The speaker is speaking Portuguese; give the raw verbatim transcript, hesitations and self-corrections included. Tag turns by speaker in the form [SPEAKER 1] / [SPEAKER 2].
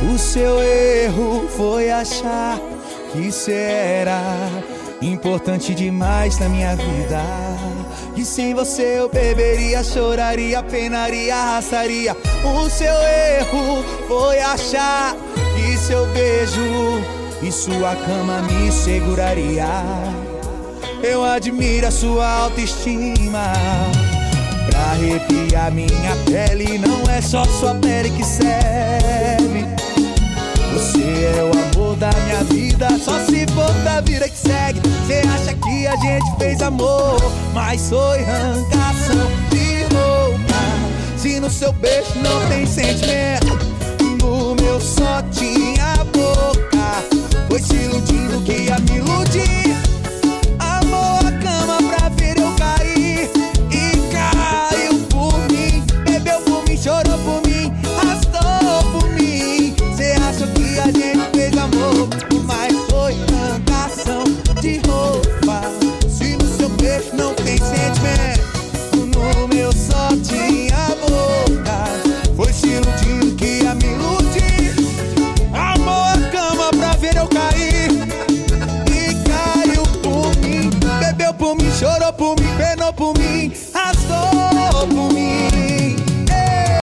[SPEAKER 1] O seu erro foi achar que cê era importante demais na minha vida. E sem você eu beberia, choraria, penaria, arrastaria. O seu erro foi achar que seu beijo e sua cama me seguraria. Eu admiro a sua autoestima. Pra arrepiar minha pele, não é só sua pele que serve. Você é o amor da minha vida, só se for da vida que segue. Cê acha que a gente fez amor, mas foi arrancação de roupa. Se no seu beijo não tem sentimento, no meu só tinha boca. Foi se iludindo que ia me iludir. Amou a cama pra ver eu cair e caiu por mim. Bebeu por mim, chorou por mim, arrastou por mim. Cê acha que a gente fez amor, mas foi arrancação de roupa. Se no seu beijo não tem sentimento, no meu só tinha boca. Foi se iludindo que ia me iludir. Amou a cama pra ver eu cair e caiu por mim. Bebeu por mim, chorou por mim, penou por mim, arrastou por mim.